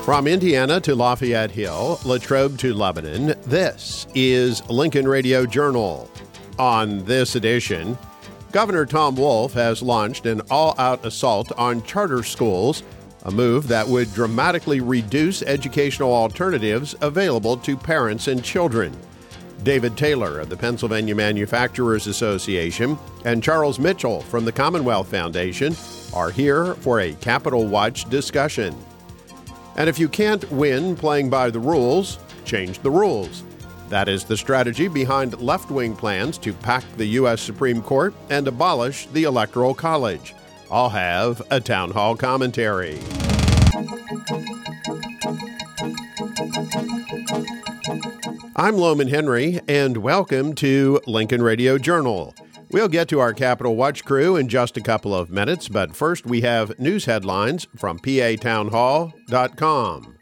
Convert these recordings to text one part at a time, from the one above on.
From Indiana to Lafayette Hill, Latrobe to Lebanon, this is Lincoln Radio Journal. On this edition, Governor Tom Wolf has launched an all-out assault on charter schools, a move that would dramatically reduce educational alternatives available to parents and children. David Taylor of the Pennsylvania Manufacturers Association and Charles Mitchell from the Commonwealth Foundation are here for a Capitol Watch discussion. And if you can't win playing by the rules, change the rules. That is the strategy behind left-wing plans to pack the U.S. Supreme Court and abolish the Electoral College. I'll have a town hall commentary. I'm Loman Henry, and welcome to Lincoln Radio Journal. We'll get to our Capitol Watch crew in just a couple of minutes, but first we have news headlines from PATownhall.com.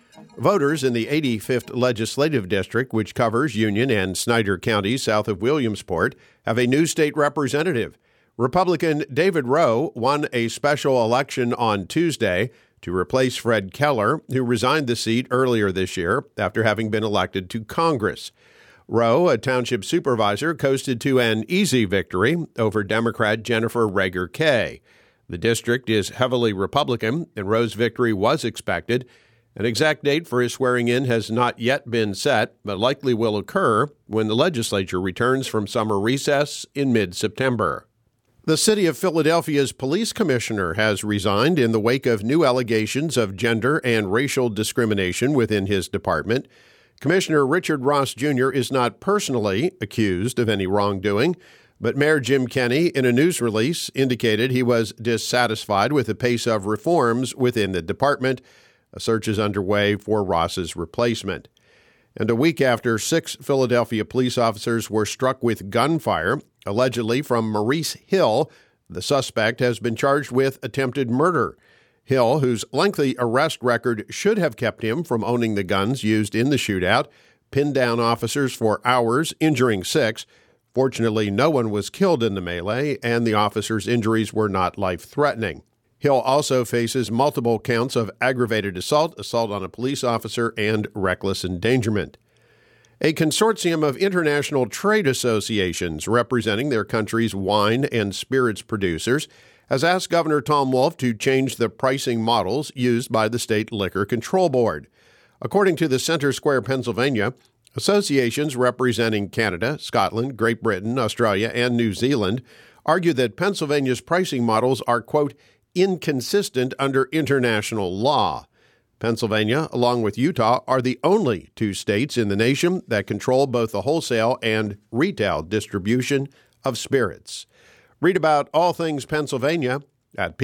Voters in the 85th Legislative District, which covers Union and Snyder counties south of Williamsport, have a new state representative. Republican David Rowe won a special election on Tuesday to replace Fred Keller, who resigned the seat earlier this year after having been elected to Congress. Rowe, a township supervisor, coasted to an easy victory over Democrat Jennifer Rager Kay. The district is heavily Republican, and Rowe's victory was expected. An exact date for his swearing-in has not yet been set, but likely will occur when the legislature returns from summer recess in mid-September. The city of Philadelphia's police commissioner has resigned in the wake of new allegations of gender and racial discrimination within his department. Commissioner Richard Ross Jr. is not personally accused of any wrongdoing, but Mayor Jim Kenney, in a news release, indicated he was dissatisfied with the pace of reforms within the department. A search is underway for Ross's replacement. And a week after 6 Philadelphia police officers were struck with gunfire, allegedly from Maurice Hill, the suspect has been charged with attempted murder. Hill, whose lengthy arrest record should have kept him from owning the guns used in the shootout, pinned down officers for hours, injuring 6. Fortunately, no one was killed in the melee, and the officers' injuries were not life-threatening. Hill also faces multiple counts of aggravated assault, assault on a police officer, and reckless endangerment. A consortium of international trade associations representing their country's wine and spirits producers has asked Governor Tom Wolf to change the pricing models used by the State Liquor Control Board. According to the Center Square, Pennsylvania, associations representing Canada, Scotland, Great Britain, Australia, and New Zealand argue that Pennsylvania's pricing models are, quote, inconsistent under international law. Pennsylvania, along with Utah, are the only 2 states in the nation that control both the wholesale and retail distribution of spirits. Read about all things Pennsylvania at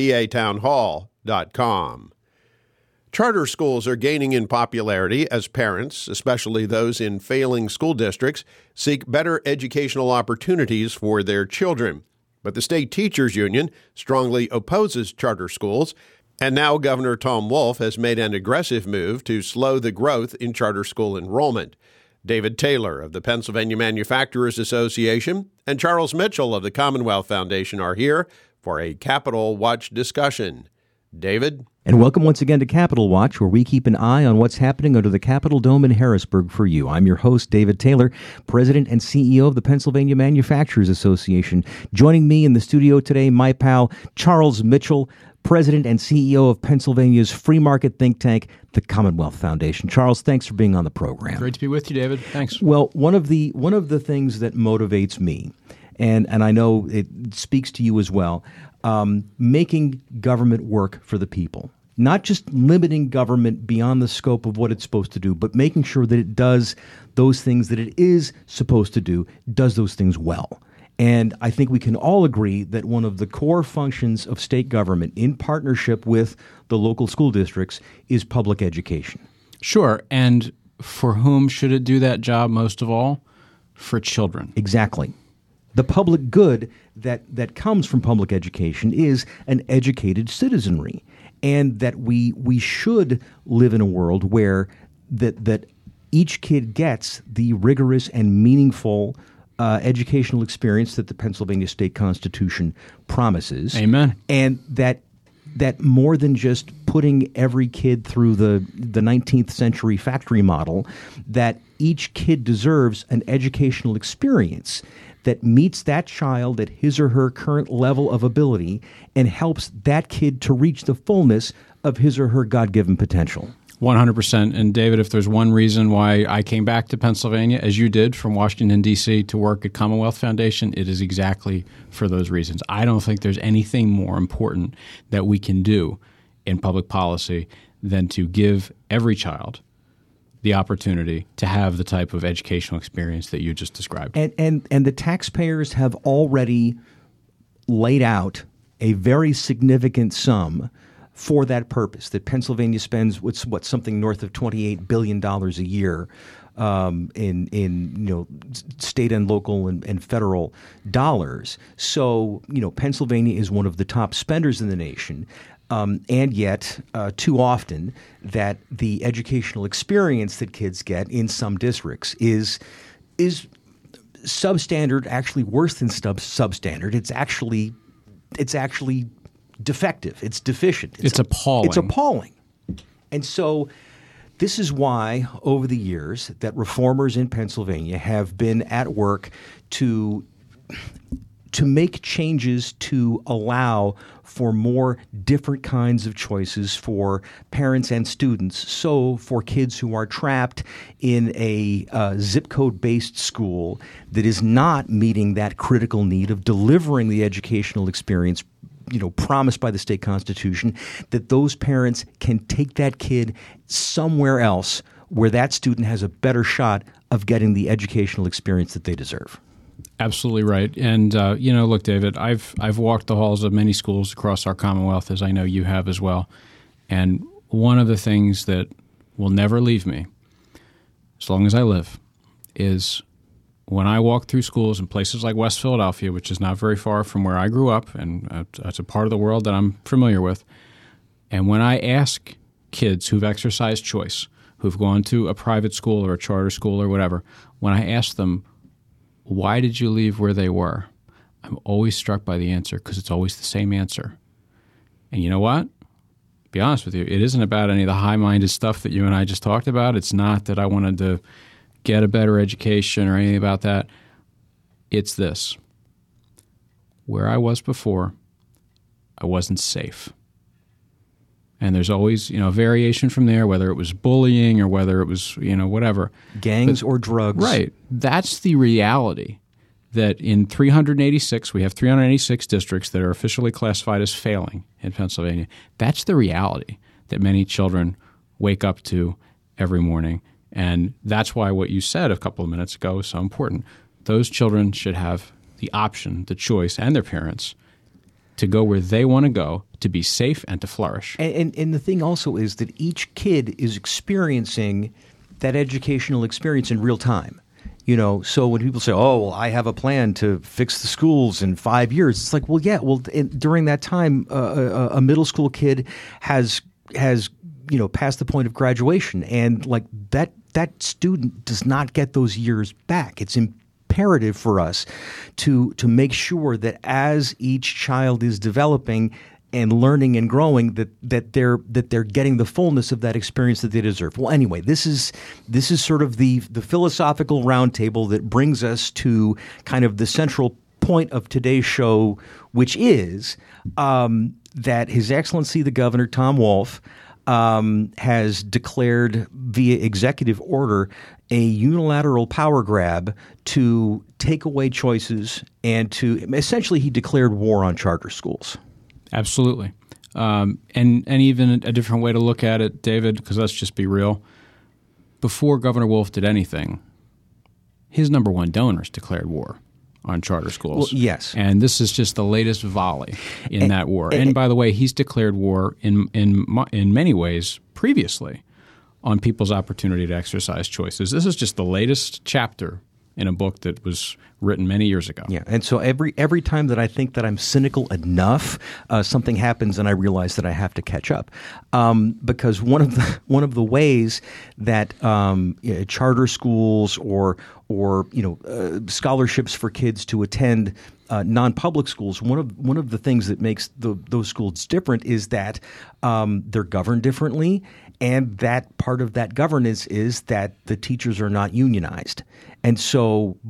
PATownhall.com. Charter schools are gaining in popularity as parents, especially those in failing school districts, seek better educational opportunities for their children. But the State Teachers Union strongly opposes charter schools, and now Governor Tom Wolf has made an aggressive move to slow the growth in charter school enrollment. David Taylor of the Pennsylvania Manufacturers Association and Charles Mitchell of the Commonwealth Foundation are here for a Capitol Watch discussion. David? And welcome once again to Capitol Watch, where we keep an eye on what's happening under the Capitol Dome in Harrisburg for you. I'm your host, David Taylor, President and CEO of the Pennsylvania Manufacturers Association. Joining me in the studio today, my pal, Charles Mitchell, President and CEO of Pennsylvania's free market think tank, the Commonwealth Foundation. Charles, thanks for being on the program. Great to be with you, David. Thanks. Well, one of the things that motivates me, and I know it speaks to you as well, making government work for the people. Not just limiting government beyond the scope of what it's supposed to do, but making sure that it does those things that it is supposed to do, does those things well. And I think we can all agree that one of the core functions of state government in partnership with the local school districts is public education. Sure. And for whom should it do that job most of all? For children. Exactly. The public good that comes from public education is an educated citizenry, and that we should live in a world where that each kid gets the rigorous and meaningful educational experience that the Pennsylvania State Constitution promises. Amen. And that more than just putting every kid through the 19th century factory model, that each kid deserves an educational experience that meets that child at his or her current level of ability and helps that kid to reach the fullness of his or her God-given potential. 100%. And David, if there's one reason why I came back to Pennsylvania, as you did, from Washington, D.C. to work at Commonwealth Foundation, it is exactly for those reasons. I don't think there's anything more important that we can do in public policy than to give every child the opportunity to have the type of educational experience that you just described. And the taxpayers have already laid out a very significant sum for that purpose, that Pennsylvania spends something north of $28 billion a year in state and local and federal dollars. So Pennsylvania is one of the top spenders in the nation. And yet, too often, that the educational experience that kids get in some districts is substandard, actually worse than substandard. It's actually defective. It's deficient. It's appalling. It's appalling. And so this is why, over the years, that reformers in Pennsylvania have been at work to make changes to allow for more different kinds of choices for parents and students. So for kids who are trapped in a zip code-based school that is not meeting that critical need of delivering the educational experience promised by the state constitution, that those parents can take that kid somewhere else where that student has a better shot of getting the educational experience that they deserve. Absolutely right. And, look, David, I've walked the halls of many schools across our Commonwealth, as I know you have as well. And one of the things that will never leave me, as long as I live, is when I walk through schools in places like West Philadelphia, which is not very far from where I grew up, and it's a part of the world that I'm familiar with, and when I ask kids who've exercised choice, who've gone to a private school or a charter school or whatever, when I ask them, why did you leave where they were? I'm always struck by the answer, because it's always the same answer. And you know what? To be honest with you, it isn't about any of the high-minded stuff that you and I just talked about. It's not that I wanted to get a better education or anything about that. It's this. Where I was before, I wasn't safe. And there's always, a variation from there, whether it was bullying or whether it was, whatever. Gangs or drugs. Right. That's the reality, that in 386, we have 386 districts that are officially classified as failing in Pennsylvania. That's the reality that many children wake up to every morning. And that's why what you said a couple of minutes ago is so important. Those children should have the option, the choice, and their parents to go where they want to go, to be safe and to flourish. And the thing also is that each kid is experiencing that educational experience in real time. So when people say, "Oh, well, I have a plan to fix the schools in 5 years," it's like, well, yeah, well, during that time, a middle school kid has past the point of graduation, and like that student does not get those years back. It's imperative for us to make sure that as each child is developing and learning and growing, that they're getting the fullness of that experience that they deserve. Well, anyway, this is sort of the philosophical roundtable that brings us to kind of the central point of today's show, which is that His Excellency the Governor, Tom Wolf, has declared via executive order a unilateral power grab to take away choices, and to essentially he declared war on charter schools. Absolutely. And even a different way to look at it, David, because let's just be real. Before Governor Wolf did anything, his number one donors declared war on charter schools. Well, yes. And this is just the latest volley in that war. And by the way, he's declared war in many ways previously on people's opportunity to exercise choices. This is just the latest chapter in a book that was written many years ago. Yeah, and so every time that I think that I'm cynical enough, something happens and I realize that I have to catch up. Because one of the ways that charter schools or scholarships for kids to attend non-public schools, one of the things that makes those schools different is that they're governed differently, and that part of that governance is that the teachers are not unionized, and so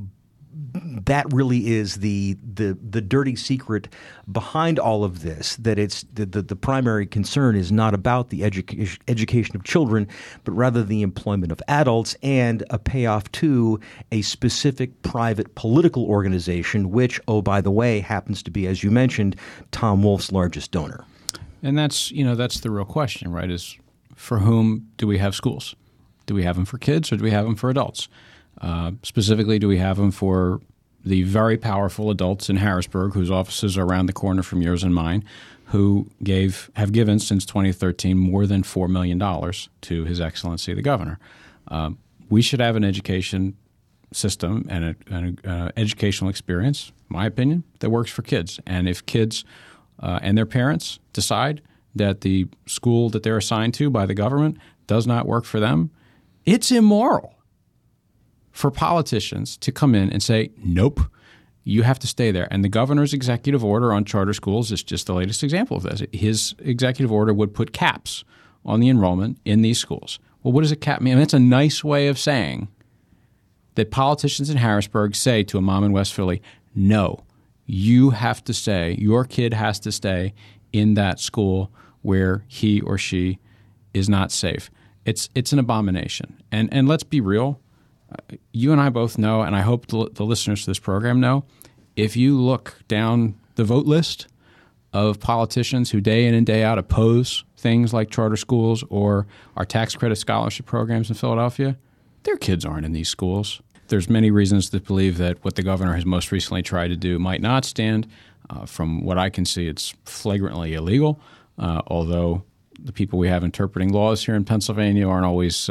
that really is the dirty secret behind all of this, that it's the primary concern is not about the education of children, but rather the employment of adults and a payoff to a specific private political organization, which, oh, by the way, happens to be, as you mentioned, Tom Wolf's largest donor. And that's the real question, right, is for whom do we have schools? Do we have them for kids or do we have them for adults? Specifically, do we have them for the very powerful adults in Harrisburg, whose offices are around the corner from yours and mine, who have given since 2013 more than $4 million to His Excellency the Governor? We should have an education system and an educational experience, in my opinion, that works for kids. And if kids and their parents decide that the school that they're assigned to by the government does not work for them, it's immoral for politicians to come in and say, nope, you have to stay there. And the governor's executive order on charter schools is just the latest example of this. His executive order would put caps on the enrollment in these schools. Well, what does a cap mean? I mean, it's a nice way of saying that politicians in Harrisburg say to a mom in West Philly, no, you have to stay, your kid has to stay in that school where he or she is not safe. It's an abomination. And let's be real. You and I both know, and I hope the listeners to this program know, if you look down the vote list of politicians who day in and day out oppose things like charter schools or our tax credit scholarship programs in Philadelphia, their kids aren't in these schools. There's many reasons to believe that what the governor has most recently tried to do might not stand. From what I can see, it's flagrantly illegal, although the people we have interpreting laws here in Pennsylvania aren't always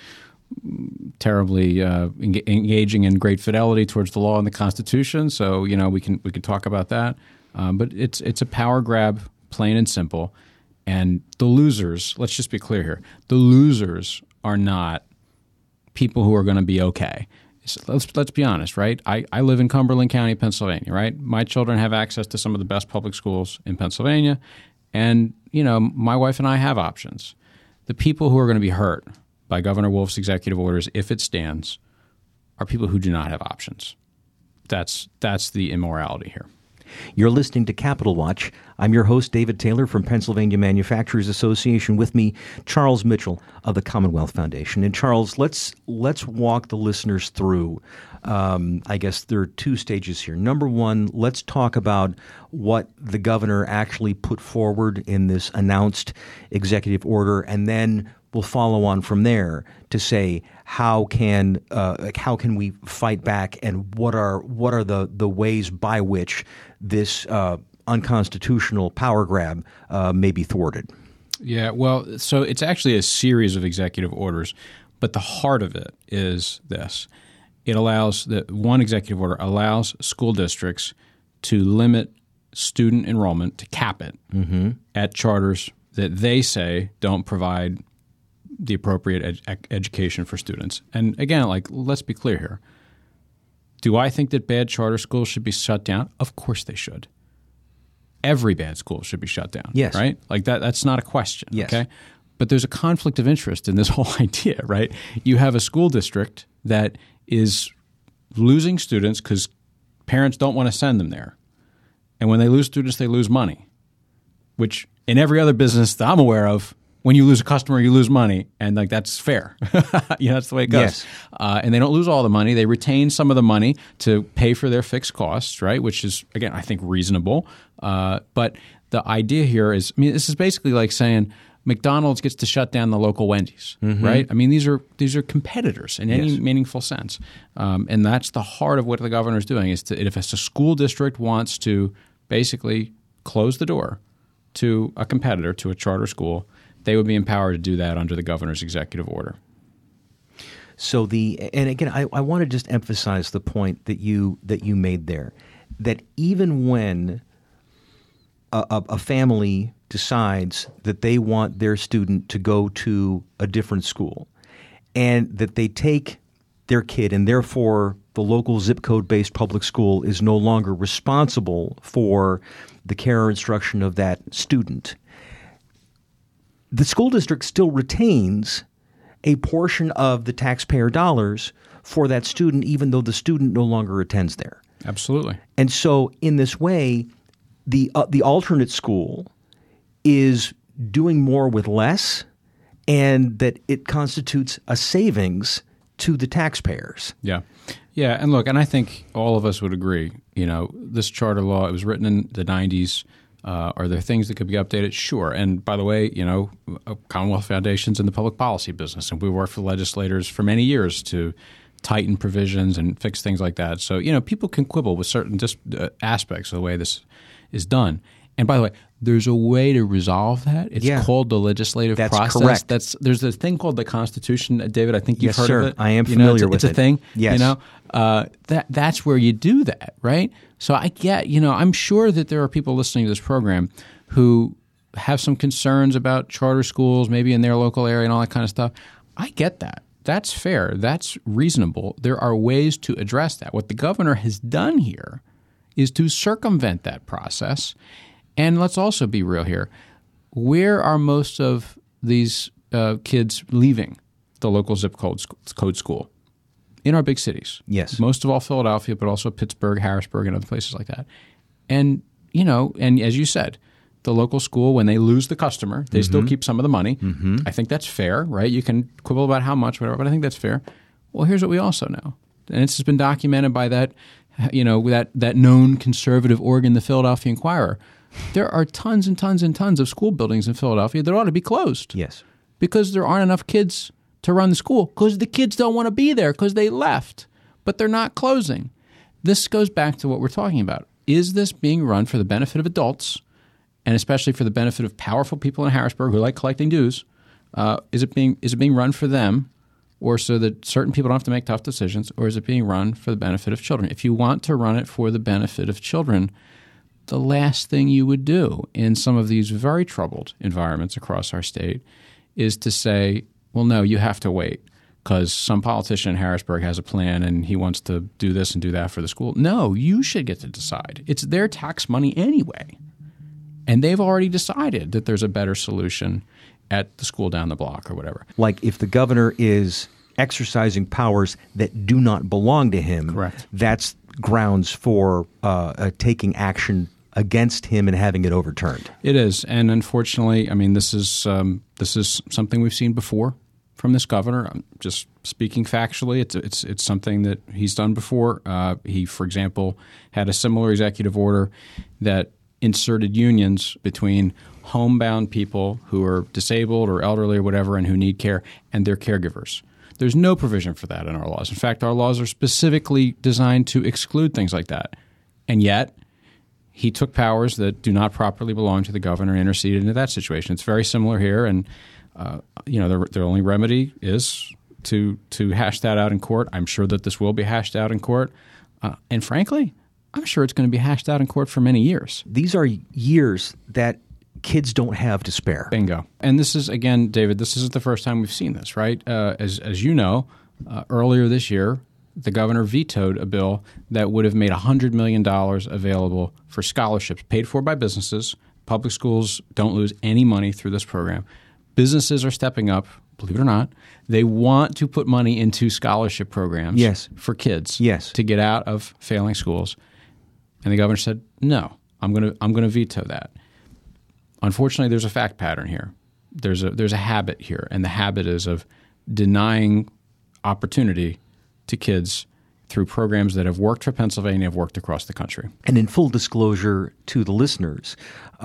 terribly engaging in great fidelity towards the law and the Constitution. So, we can talk about that. But it's a power grab, plain and simple. And the losers, let's just be clear here, the losers are not people who are going to be okay. So let's be honest, right? I live in Cumberland County, Pennsylvania, right? My children have access to some of the best public schools in Pennsylvania. And, my wife and I have options. The people who are going to be hurt by Governor Wolf's executive orders, if it stands, are people who do not have options. That's the immorality here. You're listening to Capital Watch. I'm your host, David Taylor from Pennsylvania Manufacturers Association. With me, Charles Mitchell of the Commonwealth Foundation. And Charles, let's walk the listeners through. I guess there are two stages here. Number one, let's talk about what the governor actually put forward in this announced executive order, and then we'll follow on from there to say how can we fight back, and what are the ways by which this unconstitutional power grab may be thwarted. Yeah, well, so it's actually a series of executive orders, but the heart of it is this. It allows one executive order allows school districts to limit student enrollment, to cap it at charters that they say don't provide the appropriate education for students. And again, let's be clear here. Do I think that bad charter schools should be shut down? Of course they should. Every bad school should be shut down. Yes. Right? That's not a question. Yes. Okay? But there's a conflict of interest in this whole idea, right? You have a school district that is losing students because parents don't want to send them there. And when they lose students, they lose money, which in every other business that I'm aware of, when you lose a customer, you lose money, and that's fair. That's the way it goes. Yes. And they don't lose all the money. They retain some of the money to pay for their fixed costs, right? Which is, again, I think reasonable. But the idea here is, this is basically like saying McDonald's gets to shut down the local Wendy's, right? These are competitors in any meaningful sense, and that's the heart of what the governor is doing. Is if a school district wants to basically close the door to a competitor, to a charter school, they would be empowered to do that under the governor's executive order. So and again, I want to just emphasize the point that you made there, that even when a family decides that they want their student to go to a different school, and that they take their kid and therefore the local zip code-based public school is no longer responsible for the care or instruction of that student, the school district still retains a portion of the taxpayer dollars for that student, even though the student no longer attends there. Absolutely. And so in this way, the alternate school is doing more with less, and that it constitutes a savings to the taxpayers. Yeah. Yeah. And look, and I think all of us would agree, this charter law, it was written in the 90s. Are there things that could be updated? Sure. And by the way, Commonwealth Foundation's in the public policy business, and we worked for legislators for many years to tighten provisions and fix things like that. So, people can quibble with certain aspects of the way this is done. And by the way, there's a way to resolve that. It's called the legislative process. Correct. There's this thing called the Constitution, David. I think you've heard of it. I am familiar with it. It's a thing. Yes. That's where you do that, right? So I get, I'm sure that there are people listening to this program who have some concerns about charter schools, maybe in their local area and all that kind of stuff. I get that. That's fair. That's reasonable. There are ways to address that. What the governor has done here is to circumvent that process. And let's also be real here. Where are most of these kids leaving the local zip code school? In our big cities. Yes. Most of all Philadelphia, but also Pittsburgh, Harrisburg, and other places like that. And, and as you said, the local school, when they lose the customer, they still keep some of the money. Mm-hmm. I think that's fair, right? You can quibble about how much, whatever, but I think that's fair. Well, here's what we also know. And this has been documented by that, that known conservative organ, the Philadelphia Inquirer. There are tons and tons and tons of school buildings in Philadelphia that ought to be closed. Yes. Because there aren't enough kids to run the school, because the kids don't want to be there because they left, but they're not closing. This goes back to what we're talking about. Is this being run for the benefit of adults, and especially for the benefit of powerful people in Harrisburg who like collecting dues? Is it being run for them, or so that certain people don't have to make tough decisions, or is it being run for the benefit of children? If you want to run it for the benefit of children, the last thing you would do in some of these very troubled environments across our state is to say, well, no, you have to wait because some politician in Harrisburg has a plan and he wants to do this and do that for the school. No, you should get to decide. It's their tax money anyway. And they've already decided that there's a better solution at the school down the block or whatever. Like if the governor is exercising powers that do not belong to him, correct, that's grounds for taking action against him and having it overturned. It is. And unfortunately, I mean, this is something we've seen before from this governor. I'm just speaking factually. It's something that he's done before. He, for example, had a similar executive order that inserted unions between homebound people who are disabled or elderly or whatever and who need care and their caregivers. There's no provision for that in our laws. In fact, our laws are specifically designed to exclude things like that. And yet, he took powers that do not properly belong to the governor and interceded into that situation. It's very similar here, and their only remedy is to hash that out in court. I'm sure that this will be hashed out in court. And frankly, I'm sure it's going to be hashed out in court for many years. These are years that kids don't have to spare. Bingo. And this is, again, David, this isn't the first time we've seen this, right? As you know, earlier this year, the governor vetoed a bill that would have made $100 million available for scholarships paid for by businesses. Public schools don't lose any money through this program. Businesses are stepping up, believe it or not. They want to put money into scholarship programs for kids to get out of failing schools. And the governor said, no, I'm going to veto that. Unfortunately, there's a fact pattern here. There's a habit here, and the habit is of denying opportunity to kids through programs that have worked for Pennsylvania, have worked across the country. And in full disclosure to the listeners,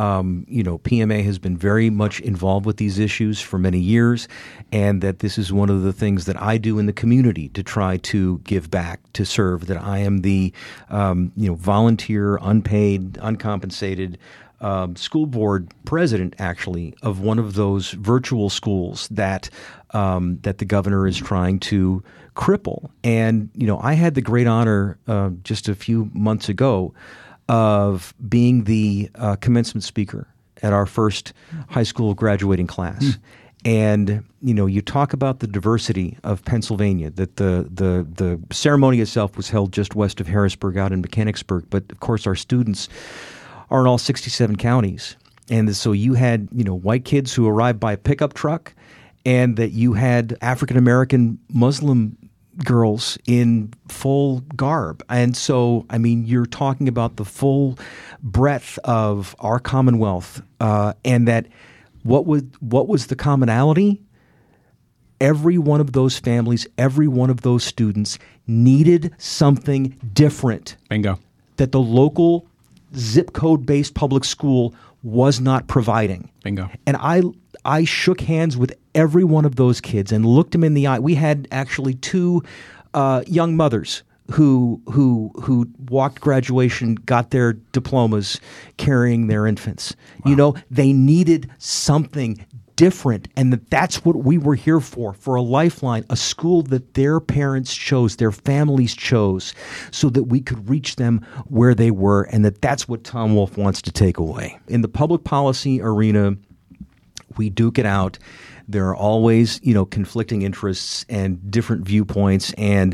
PMA has been very much involved with these issues for many years, and that this is one of the things that I do in the community to try to give back, to serve, that I am the volunteer, unpaid, uncompensated school board president, actually, of one of those virtual schools that the governor is trying to cripple. And, I had the great honor just a few months ago of being the commencement speaker at our first high school graduating class. And, you talk about the diversity of Pennsylvania, that the ceremony itself was held just west of Harrisburg out in Mechanicsburg. But, of course, our students are in all 67 counties. And so you had, white kids who arrived by a pickup truck, and that you had African-American Muslim girls in full garb. And so, you're talking about the full breadth of our Commonwealth, and that what was the commonality? Every one of those families, every one of those students needed something different. Bingo. That the local zip code-based public school was not providing. Bingo. And I shook hands with every one of those kids and looked them in the eye. We had actually two young mothers who walked graduation, got their diplomas carrying their infants. Wow. They needed something different, and that's what we were here for a lifeline, a school that their parents chose, their families chose, so that we could reach them where they were, and that's what Tom Wolf wants to take away. In the public policy arena, we duke it out. There are always, conflicting interests and different viewpoints, and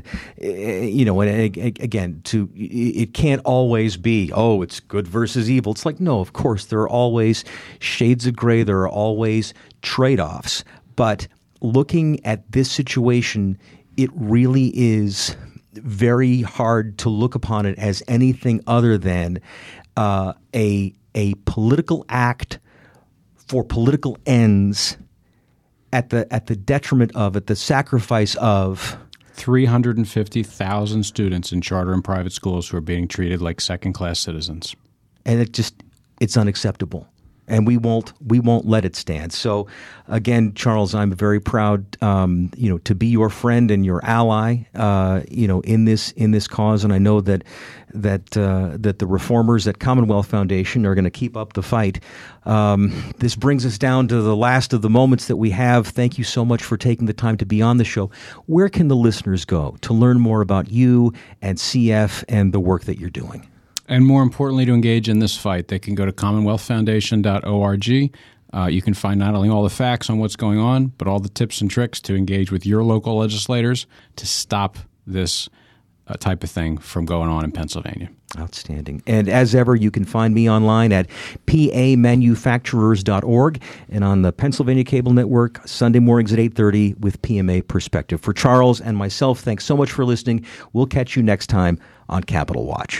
again, it can't always be, it's good versus evil. It's like, no, of course, there are always shades of gray. There are always trade-offs. But looking at this situation, it really is very hard to look upon it as anything other than a political act for political ends, at the detriment of, at the sacrifice of 350,000 students in charter and private schools who are being treated like second-class citizens. And it's unacceptable. And we won't let it stand. So, again, Charles, I'm very proud, to be your friend and your ally, in this cause. And I know that the reformers at Commonwealth Foundation are going to keep up the fight. This brings us down to the last of the moments that we have. Thank you so much for taking the time to be on the show. Where can the listeners go to learn more about you and CF and the work that you're doing? And more importantly, to engage in this fight, they can go to commonwealthfoundation.org. You can find not only all the facts on what's going on, but all the tips and tricks to engage with your local legislators to stop this type of thing from going on in Pennsylvania. Outstanding. And as ever, you can find me online at pamanufacturers.org and on the Pennsylvania Cable Network, Sunday mornings at 8:30 with PMA Perspective. For Charles and myself, thanks so much for listening. We'll catch you next time on Capitol Watch.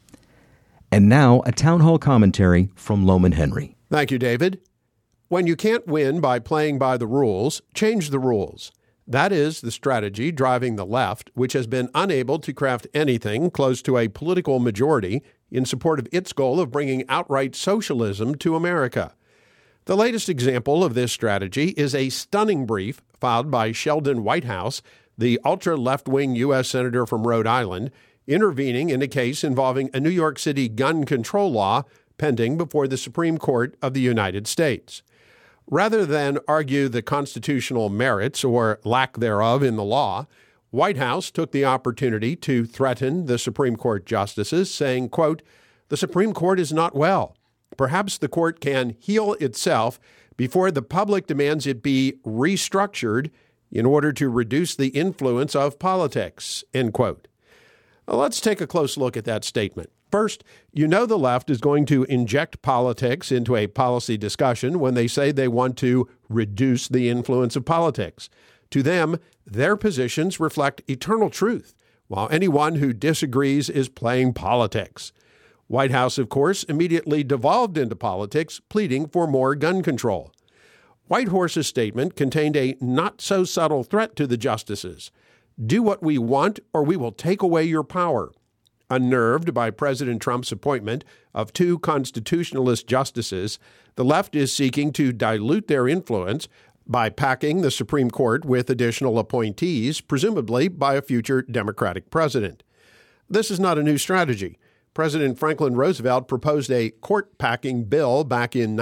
And now, a town hall commentary from Lowman Henry. Thank you, David. When you can't win by playing by the rules, change the rules. That is the strategy driving the left, which has been unable to craft anything close to a political majority in support of its goal of bringing outright socialism to America. The latest example of this strategy is a stunning brief filed by Sheldon Whitehouse, the ultra-left-wing U.S. Senator from Rhode Island, intervening in a case involving a New York City gun control law pending before the Supreme Court of the United States. Rather than argue the constitutional merits or lack thereof in the law, Whitehouse took the opportunity to threaten the Supreme Court justices, saying, quote, "The Supreme Court is not well. Perhaps the court can heal itself before the public demands it be restructured in order to reduce the influence of politics," end quote. Let's take a close look at that statement. First, the left is going to inject politics into a policy discussion when they say they want to reduce the influence of politics. To them, their positions reflect eternal truth, while anyone who disagrees is playing politics. Whitehouse, of course, immediately devolved into politics, pleading for more gun control. Whitehorse's statement contained a not-so-subtle threat to the justices. Do what we want, or we will take away your power. Unnerved by President Trump's appointment of two constitutionalist justices, the left is seeking to dilute their influence by packing the Supreme Court with additional appointees, presumably by a future Democratic president. This is not a new strategy. President Franklin Roosevelt proposed a court-packing bill back in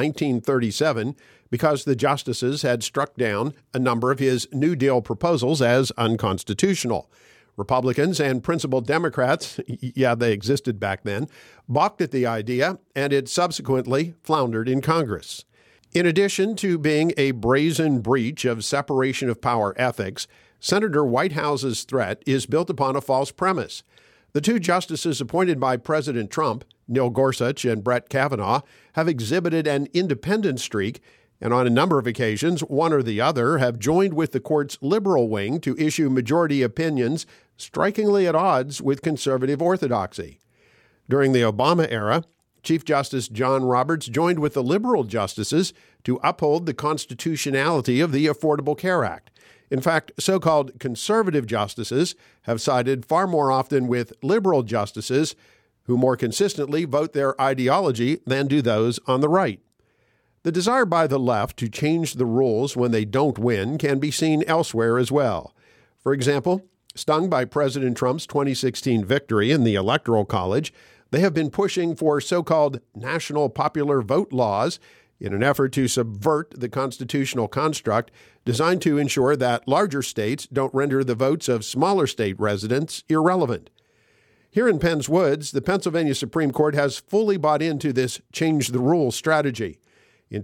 1937 because the justices had struck down a number of his New Deal proposals as unconstitutional. Republicans and principal Democrats, they existed back then, balked at the idea, and it subsequently floundered in Congress. In addition to being a brazen breach of separation of power ethics, Senator Whitehouse's threat is built upon a false premise. The two justices appointed by President Trump, Neil Gorsuch and Brett Kavanaugh, have exhibited an independent streak, and on a number of occasions, one or the other have joined with the court's liberal wing to issue majority opinions strikingly at odds with conservative orthodoxy. During the Obama era, Chief Justice John Roberts joined with the liberal justices to uphold the constitutionality of the Affordable Care Act. In fact, so-called conservative justices have sided far more often with liberal justices who more consistently vote their ideology than do those on the right. The desire by the left to change the rules when they don't win can be seen elsewhere as well. For example, stung by President Trump's 2016 victory in the Electoral College, they have been pushing for so-called national popular vote laws in an effort to subvert the constitutional construct designed to ensure that larger states don't render the votes of smaller state residents irrelevant. Here in Penn's Woods, the Pennsylvania Supreme Court has fully bought into this change-the-rules strategy. In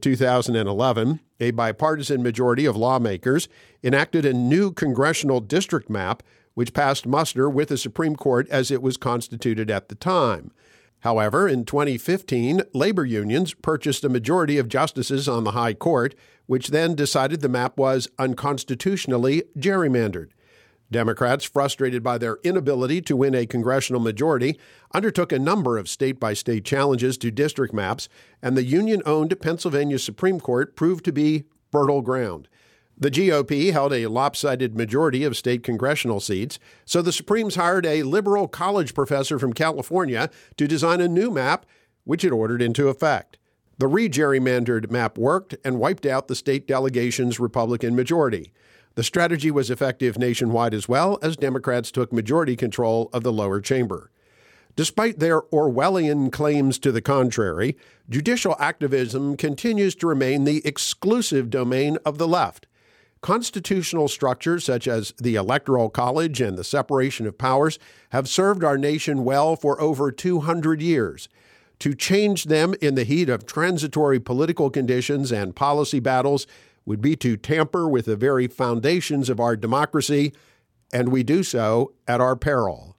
2011, a bipartisan majority of lawmakers enacted a new congressional district map which passed muster with the Supreme Court as it was constituted at the time. However, in 2015, labor unions purchased a majority of justices on the High Court, which then decided the map was unconstitutionally gerrymandered. Democrats, frustrated by their inability to win a congressional majority, undertook a number of state-by-state challenges to district maps, and the union-owned Pennsylvania Supreme Court proved to be fertile ground. The GOP held a lopsided majority of state congressional seats, so the Supremes hired a liberal college professor from California to design a new map, which it ordered into effect. The re-gerrymandered map worked and wiped out the state delegation's Republican majority. The strategy was effective nationwide as well, as Democrats took majority control of the lower chamber. Despite their Orwellian claims to the contrary, judicial activism continues to remain the exclusive domain of the left. Constitutional structures such as the Electoral College and the separation of powers have served our nation well for over 200 years. To change them in the heat of transitory political conditions and policy battles would be to tamper with the very foundations of our democracy, and we do so at our peril.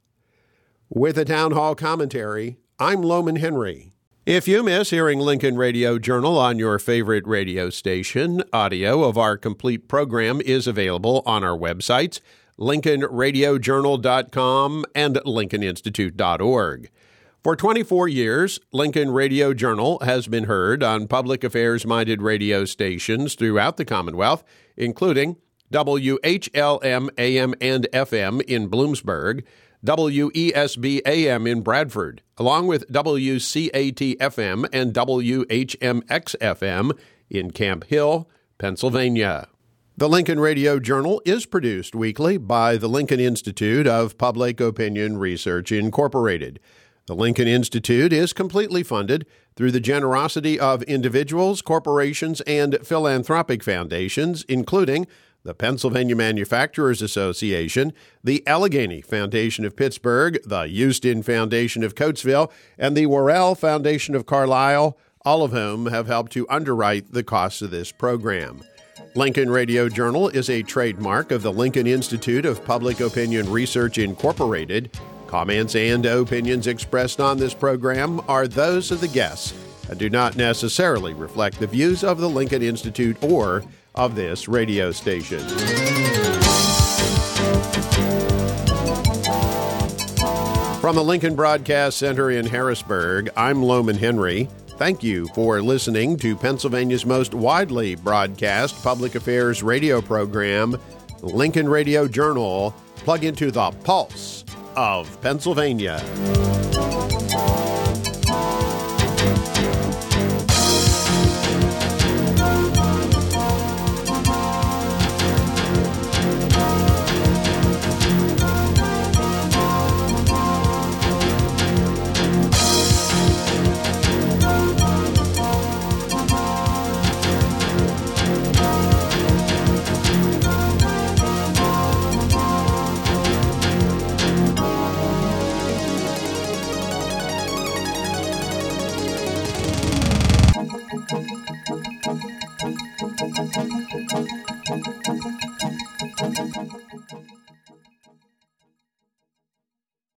With a town hall commentary, I'm Loman Henry. If you miss hearing Lincoln Radio Journal on your favorite radio station, audio of our complete program is available on our websites, LincolnRadioJournal.com and LincolnInstitute.org. For 24 years, Lincoln Radio Journal has been heard on public affairs-minded radio stations throughout the Commonwealth, including WHLM AM and FM in Bloomsburg, WESB AM in Bradford, along with WCAT FM and WHMX FM in Camp Hill, Pennsylvania. The Lincoln Radio Journal is produced weekly by the Lincoln Institute of Public Opinion Research, Incorporated. The Lincoln Institute is completely funded through the generosity of individuals, corporations, and philanthropic foundations, including the Pennsylvania Manufacturers Association, the Allegheny Foundation of Pittsburgh, the Houston Foundation of Coatesville, and the Worrell Foundation of Carlisle, all of whom have helped to underwrite the costs of this program. Lincoln Radio Journal is a trademark of the Lincoln Institute of Public Opinion Research, Incorporated. Comments and opinions expressed on this program are those of the guests and do not necessarily reflect the views of the Lincoln Institute or of this radio station. From the Lincoln Broadcast Center in Harrisburg, I'm Loman Henry. Thank you for listening to Pennsylvania's most widely broadcast public affairs radio program, Lincoln Radio Journal. Plug into the pulse of Pennsylvania.